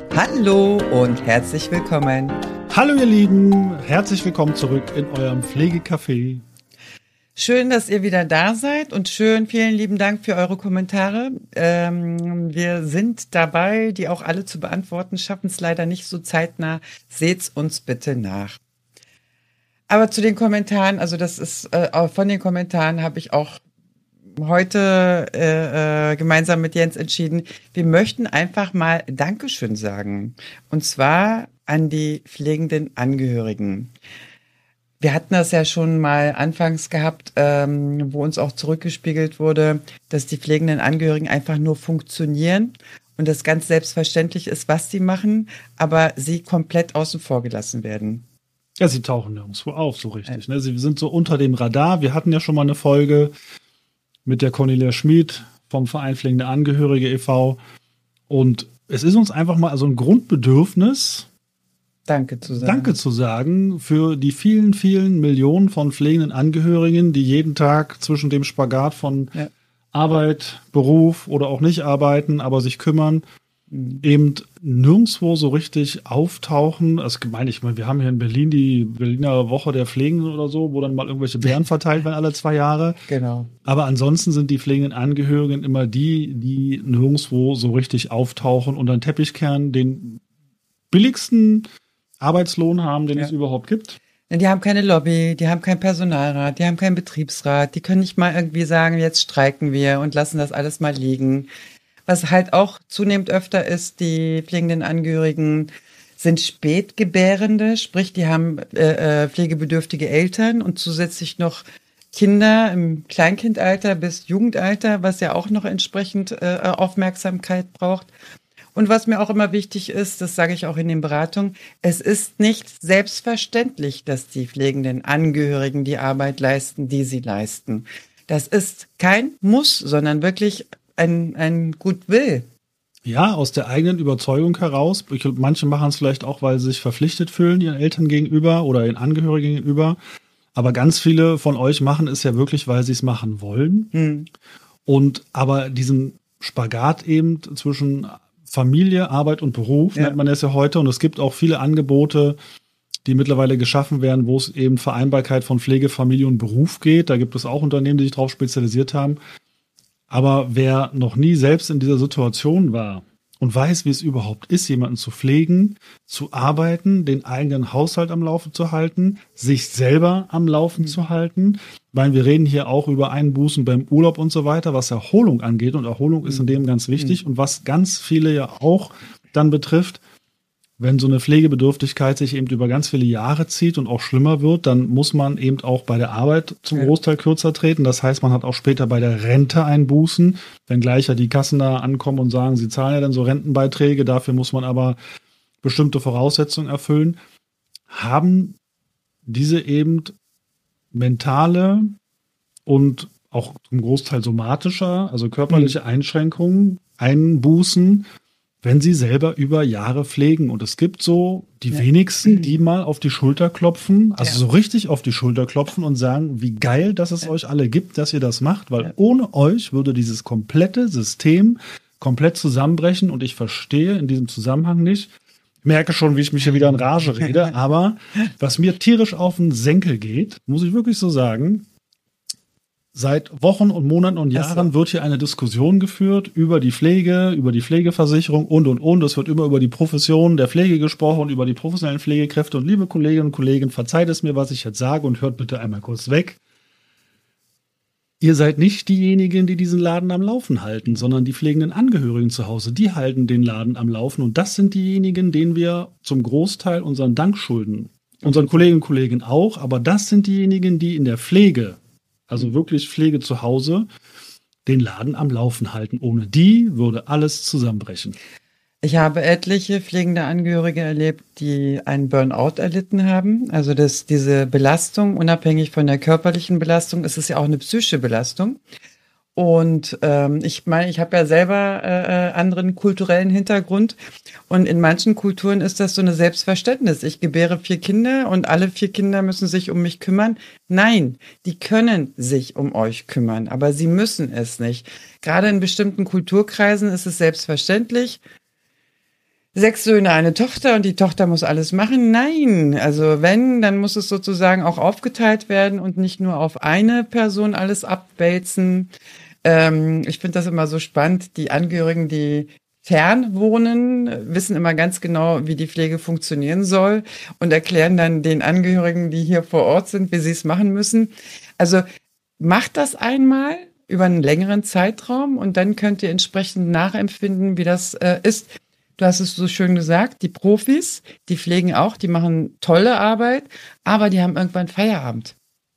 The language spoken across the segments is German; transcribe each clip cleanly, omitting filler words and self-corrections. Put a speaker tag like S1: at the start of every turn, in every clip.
S1: Hallo und herzlich willkommen.
S2: Hallo ihr Lieben, herzlich willkommen zurück in eurem Pflegecafé.
S1: Schön, dass ihr wieder da seid und vielen lieben Dank für eure Kommentare. Wir sind dabei, die auch alle zu beantworten, schaffen es leider nicht so zeitnah. Seht's uns bitte nach. Aber zu den Kommentaren, also das ist von den Kommentaren habe ich auch heute gemeinsam mit Jens entschieden, wir möchten einfach mal Dankeschön sagen. Und zwar an die pflegenden Angehörigen. Wir hatten das ja schon mal anfangs gehabt, wo uns auch zurückgespiegelt wurde, dass die pflegenden Angehörigen einfach nur funktionieren und das ganz selbstverständlich ist, was sie machen, aber sie komplett außen vor gelassen werden.
S2: Ja, sie tauchen nirgendwo auf, so richtig. Ne? Sie sind so unter dem Radar. Wir hatten ja schon mal eine Folge mit der Cornelia Schmid vom Verein Pflegende Angehörige e.V. Und es ist uns einfach mal so ein Grundbedürfnis, Danke zu sagen für die vielen, vielen Millionen von pflegenden Angehörigen, die jeden Tag zwischen dem Spagat von Arbeit, Beruf oder auch nicht arbeiten, aber sich kümmern, eben nirgendwo so richtig auftauchen. Also ich meine, wir haben hier in Berlin die Berliner Woche der Pflegenden oder so, wo dann mal irgendwelche Bären verteilt werden alle 2 Jahre.
S1: Genau.
S2: Aber ansonsten sind die pflegenden Angehörigen immer die nirgendwo so richtig auftauchen und einen Teppich kehren, den billigsten Arbeitslohn haben, den es überhaupt gibt.
S1: Die haben keine Lobby, die haben keinen Personalrat, die haben keinen Betriebsrat, die können nicht mal irgendwie sagen, jetzt streiken wir und lassen das alles mal liegen. Was halt auch zunehmend öfter ist, die pflegenden Angehörigen sind Spätgebärende, sprich, die haben pflegebedürftige Eltern und zusätzlich noch Kinder im Kleinkindalter bis Jugendalter, was ja auch noch entsprechend Aufmerksamkeit braucht. Und was mir auch immer wichtig ist, das sage ich auch in den Beratungen, es ist nicht selbstverständlich, dass die pflegenden Angehörigen die Arbeit leisten, die sie leisten. Das ist kein Muss, sondern wirklich ein Goodwill.
S2: Ja, aus der eigenen Überzeugung heraus. Manche machen es vielleicht auch, weil sie sich verpflichtet fühlen ihren Eltern gegenüber oder ihren Angehörigen gegenüber. Aber ganz viele von euch machen es ja wirklich, weil sie es machen wollen. Und aber diesen Spagat eben zwischen Familie, Arbeit und Beruf nennt man es ja heute. Und es gibt auch viele Angebote, die mittlerweile geschaffen werden, wo es eben Vereinbarkeit von Pflege, Familie und Beruf geht. Da gibt es auch Unternehmen, die sich darauf spezialisiert haben. Aber wer noch nie selbst in dieser Situation war und weiß, wie es überhaupt ist, jemanden zu pflegen, zu arbeiten, den eigenen Haushalt am Laufen zu halten, sich selber am Laufen zu halten, weil wir reden hier auch über Einbußen beim Urlaub und so weiter, was Erholung angeht. Und Erholung ist in dem ganz wichtig. Und was ganz viele ja auch dann betrifft, wenn so eine Pflegebedürftigkeit sich eben über ganz viele Jahre zieht und auch schlimmer wird, dann muss man eben auch bei der Arbeit zum Großteil kürzer treten. Das heißt, man hat auch später bei der Rente Einbußen, wenngleich ja die Kassen da ankommen und sagen, sie zahlen ja dann so Rentenbeiträge, dafür muss man aber bestimmte Voraussetzungen erfüllen. Haben diese eben mentale und auch zum Großteil somatischer, also körperliche Einschränkungen, Einbußen, wenn sie selber über Jahre pflegen. Und es gibt so die wenigsten, die mal auf die Schulter klopfen, also so richtig auf die Schulter klopfen und sagen, wie geil, dass es euch alle gibt, dass ihr das macht, weil ohne euch würde dieses komplette System komplett zusammenbrechen. Und ich verstehe in diesem Zusammenhang nicht, ich merke schon, wie ich mich hier wieder in Rage rede, aber was mir tierisch auf den Senkel geht, muss ich wirklich so sagen, seit Wochen und Monaten und Jahren wird hier eine Diskussion geführt über die Pflege, über die Pflegeversicherung und. Es wird immer über die Profession der Pflege gesprochen und über die professionellen Pflegekräfte. Und liebe Kolleginnen und Kollegen, verzeiht es mir, was ich jetzt sage und hört bitte einmal kurz weg. Ihr seid nicht diejenigen, die diesen Laden am Laufen halten, sondern die pflegenden Angehörigen zu Hause. Die halten den Laden am Laufen. Und das sind diejenigen, denen wir zum Großteil unseren Dank schulden. Unseren Kolleginnen und Kollegen auch. Aber das sind diejenigen, die in der Pflege, also wirklich Pflege zu Hause, den Laden am Laufen halten. Ohne die würde alles zusammenbrechen.
S1: Ich habe etliche pflegende Angehörige erlebt, die einen Burnout erlitten haben. Also diese Belastung, unabhängig von der körperlichen Belastung, ist es ja auch eine psychische Belastung. Und ich meine, ich habe ja selber anderen kulturellen Hintergrund. Und in manchen Kulturen ist das so eine Selbstverständnis. Ich gebäre 4 Kinder und alle 4 Kinder müssen sich um mich kümmern. Nein, die können sich um euch kümmern, aber sie müssen es nicht. Gerade in bestimmten Kulturkreisen ist es selbstverständlich. 6 Söhne, eine Tochter und die Tochter muss alles machen. Nein, also wenn, dann muss es sozusagen auch aufgeteilt werden und nicht nur auf eine Person alles abwälzen. Ich finde das immer so spannend. Die Angehörigen, die fern wohnen, wissen immer ganz genau, wie die Pflege funktionieren soll und erklären dann den Angehörigen, die hier vor Ort sind, wie sie es machen müssen. Also macht das einmal über einen längeren Zeitraum und dann könnt ihr entsprechend nachempfinden, wie das ist. Du hast es so schön gesagt, die Profis, die pflegen auch, die machen tolle Arbeit, aber die haben irgendwann Feierabend.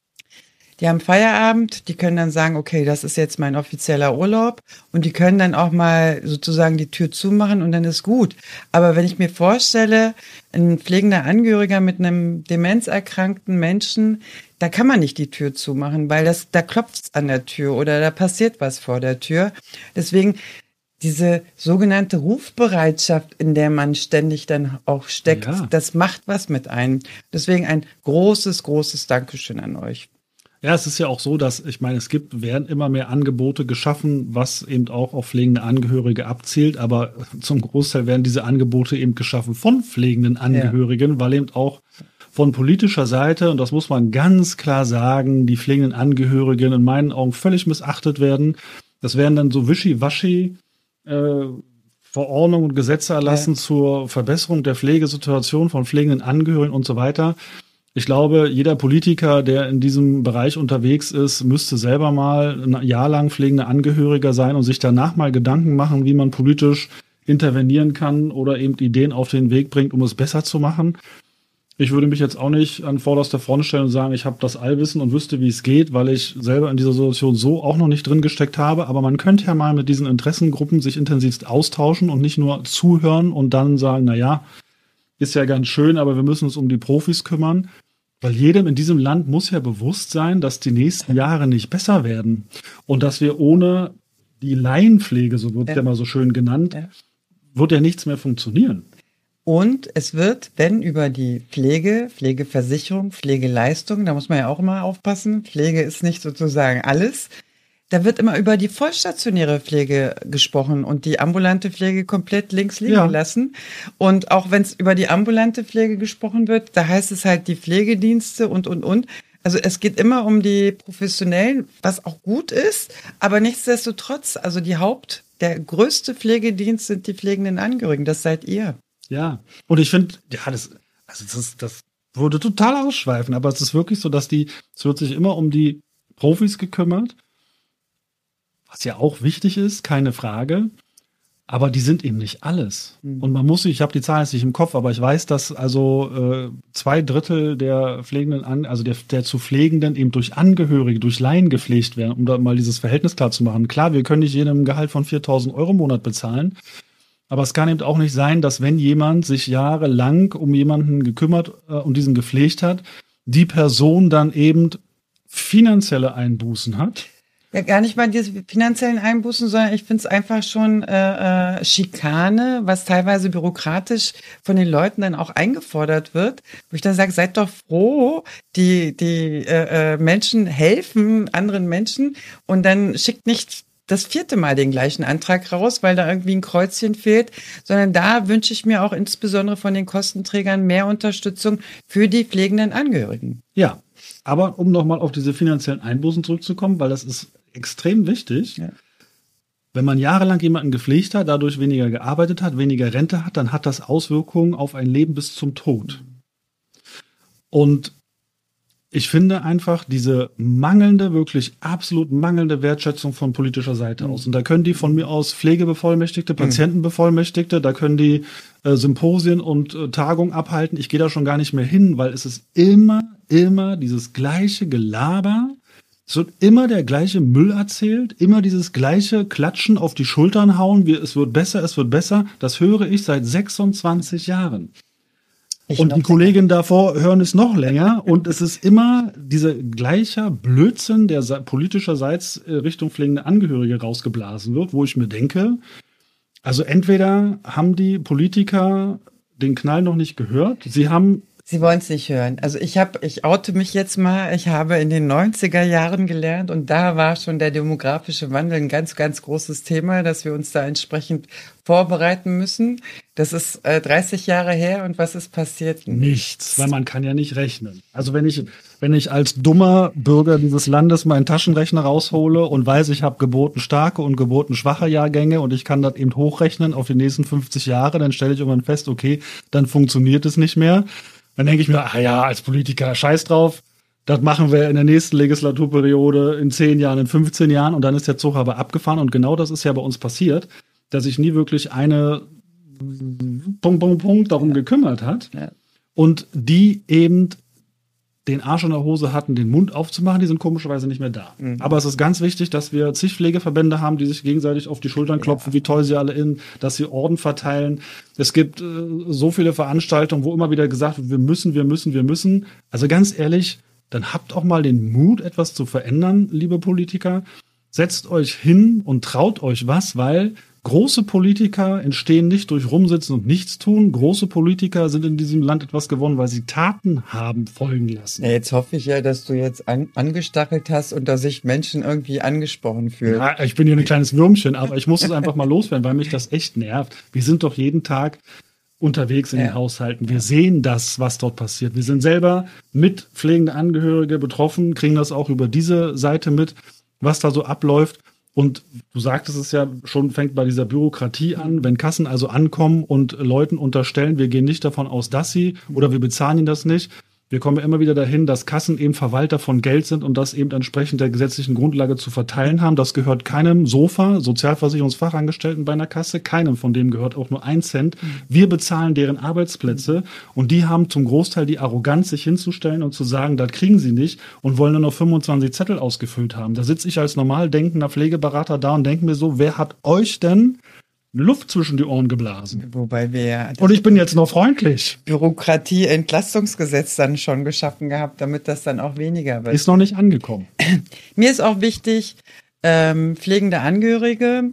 S1: Die haben Feierabend, die können dann sagen, okay, das ist jetzt mein offizieller Urlaub und die können dann auch mal sozusagen die Tür zumachen und dann ist gut. Aber wenn ich mir vorstelle, ein pflegender Angehöriger mit einem demenzerkrankten Menschen, da kann man nicht die Tür zumachen, weil da klopft es an der Tür oder da passiert was vor der Tür. Deswegen diese sogenannte Rufbereitschaft, in der man ständig dann auch steckt, das macht was mit einem. Deswegen ein großes, großes Dankeschön an euch.
S2: Ja, es ist ja auch so, dass, ich meine, werden immer mehr Angebote geschaffen, was eben auch auf pflegende Angehörige abzielt, aber zum Großteil werden diese Angebote eben geschaffen von pflegenden Angehörigen, weil eben auch von politischer Seite, und das muss man ganz klar sagen, die pflegenden Angehörigen in meinen Augen völlig missachtet werden. Das werden dann so wischiwaschi Verordnungen und Gesetze erlassen zur Verbesserung der Pflegesituation von pflegenden Angehörigen und so weiter. Ich glaube, jeder Politiker, der in diesem Bereich unterwegs ist, müsste selber mal ein Jahr lang pflegender Angehöriger sein und sich danach mal Gedanken machen, wie man politisch intervenieren kann oder eben Ideen auf den Weg bringt, um es besser zu machen. Ich würde mich jetzt auch nicht an vorderster Front stellen und sagen, ich habe das Allwissen und wüsste, wie es geht, weil ich selber in dieser Situation so auch noch nicht drin gesteckt habe. Aber man könnte ja mal mit diesen Interessengruppen sich intensivst austauschen und nicht nur zuhören und dann sagen, na ja, ist ja ganz schön, aber wir müssen uns um die Profis kümmern. Weil jedem in diesem Land muss ja bewusst sein, dass die nächsten Jahre nicht besser werden und dass wir ohne die Laienpflege, so wird ja mal so schön genannt, wird ja nichts mehr funktionieren.
S1: Und es wird, wenn über die Pflege, Pflegeversicherung, Pflegeleistung, da muss man ja auch immer aufpassen, Pflege ist nicht sozusagen alles, da wird immer über die vollstationäre Pflege gesprochen und die ambulante Pflege komplett links liegen gelassen. Und auch wenn es über die ambulante Pflege gesprochen wird, da heißt es halt die Pflegedienste und. Also es geht immer um die Professionellen, was auch gut ist, aber nichtsdestotrotz, also der größte Pflegedienst sind die pflegenden Angehörigen, das seid ihr.
S2: Ja, und ich finde, das würde total ausschweifen, aber es ist wirklich so, es wird sich immer um die Profis gekümmert, was ja auch wichtig ist, keine Frage, aber die sind eben nicht alles. Und man muss ich habe die Zahl jetzt nicht im Kopf, aber ich weiß, dass also 2/3 der Pflegenden, also der zu Pflegenden eben durch Angehörige, durch Laien gepflegt werden, um da mal dieses Verhältnis klar zu machen. Klar, wir können nicht jedem ein Gehalt von 4.000 € im Monat bezahlen, aber es kann eben auch nicht sein, dass wenn jemand sich jahrelang um jemanden gekümmert und diesen gepflegt hat, die Person dann eben finanzielle Einbußen hat.
S1: Ja, gar nicht mal diese finanziellen Einbußen, sondern ich finde es einfach schon Schikane, was teilweise bürokratisch von den Leuten dann auch eingefordert wird. Wo ich dann sage, seid doch froh, die Menschen helfen anderen Menschen und dann schickt nicht das 4. Mal den gleichen Antrag raus, weil da irgendwie ein Kreuzchen fehlt, sondern da wünsche ich mir auch insbesondere von den Kostenträgern mehr Unterstützung für die pflegenden Angehörigen.
S2: Ja, aber um nochmal auf diese finanziellen Einbußen zurückzukommen, weil das ist extrem wichtig. Ja. Wenn man jahrelang jemanden gepflegt hat, dadurch weniger gearbeitet hat, weniger Rente hat, dann hat das Auswirkungen auf ein Leben bis zum Tod. Und ich finde einfach diese wirklich absolut mangelnde Wertschätzung von politischer Seite aus. Und da können die von mir aus Pflegebevollmächtigte, Patientenbevollmächtigte, da können die Symposien und Tagungen abhalten. Ich gehe da schon gar nicht mehr hin, weil es ist immer dieses gleiche Gelaber. Es wird immer der gleiche Müll erzählt, immer dieses gleiche Klatschen auf die Schultern hauen, es wird besser. Das höre ich seit 26 Jahren. Und die Kolleginnen davor hören es noch länger. Und es ist immer dieser gleiche Blödsinn, der politischerseits Richtung pflegende Angehörige rausgeblasen wird, wo ich mir denke, also entweder haben die Politiker den Knall noch nicht gehört, sie haben
S1: Sie wollen es nicht hören. Also ich oute mich jetzt mal, ich habe in den 90er Jahren gelernt und da war schon der demografische Wandel ein ganz, ganz großes Thema, dass wir uns da entsprechend vorbereiten müssen. Das ist 30 Jahre her und was ist passiert?
S2: Nichts, weil man kann ja nicht rechnen. Also wenn ich als dummer Bürger dieses Landes meinen Taschenrechner raushole und weiß, ich habe geburtenstarke und geburtenschwache Jahrgänge und ich kann das eben hochrechnen auf die nächsten 50 Jahre, dann stelle ich irgendwann fest, okay, dann funktioniert es nicht mehr. Dann denke ich mir, als Politiker, scheiß drauf, das machen wir in der nächsten Legislaturperiode, in 10 Jahren, in 15 Jahren und dann ist der Zug aber abgefahren und genau das ist ja bei uns passiert, dass sich nie wirklich eine Punkt darum gekümmert hat und die eben den Arsch in der Hose hatten, den Mund aufzumachen, die sind komischerweise nicht mehr da. Mhm. Aber es ist ganz wichtig, dass wir zig Pflegeverbände haben, die sich gegenseitig auf die Schultern klopfen, wie toll sie alle sind, dass sie Orden verteilen. Es gibt so viele Veranstaltungen, wo immer wieder gesagt wird, wir müssen. Also ganz ehrlich, dann habt auch mal den Mut, etwas zu verändern, liebe Politiker. Setzt euch hin und traut euch was, weil große Politiker entstehen nicht durch Rumsitzen und Nichtstun. Große Politiker sind in diesem Land etwas gewonnen, weil sie Taten haben folgen lassen.
S1: Ja, jetzt hoffe ich ja, dass du jetzt angestachelt hast und dass sich Menschen irgendwie angesprochen fühlen.
S2: Ja, ich bin hier ein kleines Würmchen, aber ich muss es einfach mal loswerden, weil mich das echt nervt. Wir sind doch jeden Tag unterwegs in den Haushalten. Wir sehen das, was dort passiert. Wir sind selber mit pflegende Angehörige betroffen, kriegen das auch über diese Seite mit, was da so abläuft. Und du sagtest es ja schon, fängt bei dieser Bürokratie an, wenn Kassen also ankommen und Leuten unterstellen, wir gehen nicht davon aus, dass sie oder wir bezahlen ihnen das nicht. Wir kommen ja immer wieder dahin, dass Kassen eben Verwalter von Geld sind und das eben entsprechend der gesetzlichen Grundlage zu verteilen haben. Das gehört keinem SOFA, Sozialversicherungsfachangestellten bei einer Kasse, keinem von dem gehört auch nur 1 Cent. Wir bezahlen deren Arbeitsplätze und die haben zum Großteil die Arroganz, sich hinzustellen und zu sagen, das kriegen sie nicht und wollen nur noch 25 Zettel ausgefüllt haben. Da sitze ich als normal denkender Pflegeberater da und denke mir so, wer hat euch denn Luft zwischen die Ohren geblasen?
S1: Wobei wir ja
S2: und ich bin jetzt noch freundlich.
S1: Bürokratie-Entlastungsgesetz dann schon geschaffen gehabt, damit das dann auch weniger wird.
S2: Ist noch nicht angekommen.
S1: Mir ist auch wichtig, pflegende Angehörige,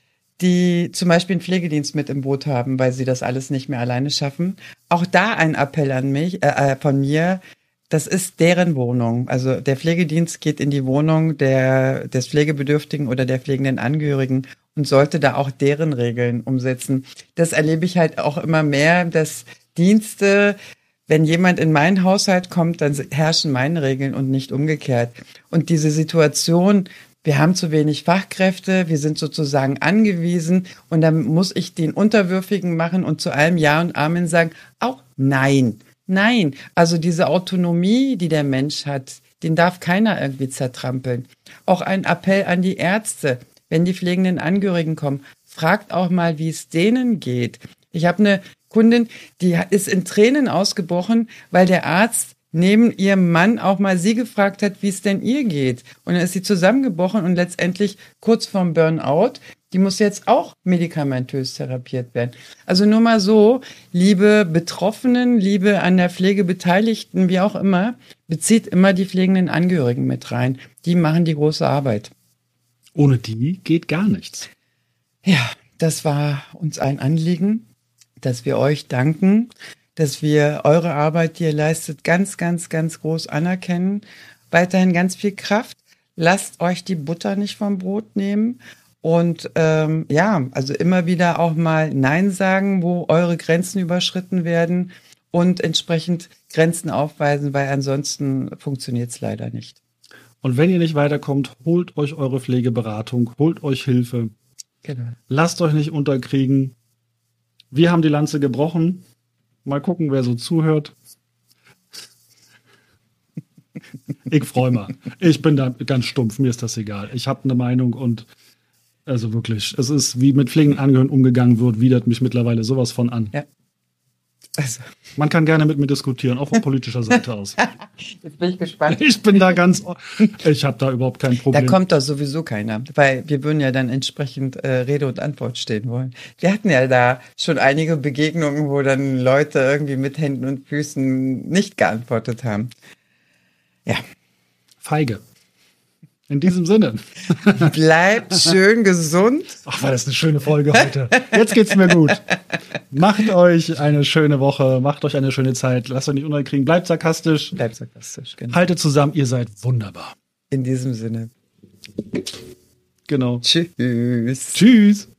S1: die zum Beispiel einen Pflegedienst mit im Boot haben, weil sie das alles nicht mehr alleine schaffen. Auch da ein Appell an mich, von mir. Das ist deren Wohnung. Also der Pflegedienst geht in die Wohnung des Pflegebedürftigen oder der pflegenden Angehörigen und sollte da auch deren Regeln umsetzen. Das erlebe ich halt auch immer mehr, dass Dienste, wenn jemand in meinen Haushalt kommt, dann herrschen meine Regeln und nicht umgekehrt. Und diese Situation, wir haben zu wenig Fachkräfte, wir sind sozusagen angewiesen und dann muss ich den Unterwürfigen machen und zu allem Ja und Amen sagen, auch nein. Nein, also diese Autonomie, die der Mensch hat, den darf keiner irgendwie zertrampeln. Auch ein Appell an die Ärzte, wenn die pflegenden Angehörigen kommen, fragt auch mal, wie es denen geht. Ich habe eine Kundin, die ist in Tränen ausgebrochen, weil der Arzt neben ihrem Mann auch mal sie gefragt hat, wie es denn ihr geht. Und dann ist sie zusammengebrochen und letztendlich kurz vorm Burnout. Die muss jetzt auch medikamentös therapiert werden. Also nur mal so, liebe Betroffenen, liebe an der Pflege Beteiligten, wie auch immer, bezieht immer die pflegenden Angehörigen mit rein. Die machen die große Arbeit.
S2: Ohne die geht gar nichts.
S1: Ja, das war uns ein Anliegen, dass wir euch danken, dass wir eure Arbeit, die ihr leistet, ganz, ganz, ganz groß anerkennen. Weiterhin ganz viel Kraft. Lasst euch die Butter nicht vom Brot nehmen. Und also immer wieder auch mal Nein sagen, wo eure Grenzen überschritten werden und entsprechend Grenzen aufweisen, weil ansonsten funktioniert es leider nicht.
S2: Und wenn ihr nicht weiterkommt, holt euch eure Pflegeberatung, holt euch Hilfe.
S1: Genau.
S2: Lasst euch nicht unterkriegen. Wir haben die Lanze gebrochen. Mal gucken, wer so zuhört. Ich freue mich. Ich bin da ganz stumpf, mir ist das egal. Ich habe eine Meinung und also wirklich, es ist, wie mit pflegenden Angehörigen umgegangen wird, widert mich mittlerweile sowas von an.
S1: Ja. Also.
S2: Man kann gerne mit mir diskutieren, auch von politischer Seite aus.
S1: Jetzt bin ich gespannt.
S2: Ich habe da überhaupt kein Problem.
S1: Da kommt doch sowieso keiner, weil wir würden ja dann entsprechend Rede und Antwort stehen wollen. Wir hatten ja da schon einige Begegnungen, wo dann Leute irgendwie mit Händen und Füßen nicht geantwortet haben. Ja.
S2: Feige. In diesem Sinne.
S1: Bleibt schön gesund.
S2: Ach, war das eine schöne Folge heute. Jetzt geht's mir gut. Macht euch eine schöne Woche, macht euch eine schöne Zeit, lasst euch nicht unterkriegen, bleibt sarkastisch.
S1: Bleibt sarkastisch, genau.
S2: Haltet zusammen, ihr seid wunderbar.
S1: In diesem Sinne.
S2: Genau.
S1: Tschüss.
S2: Tschüss.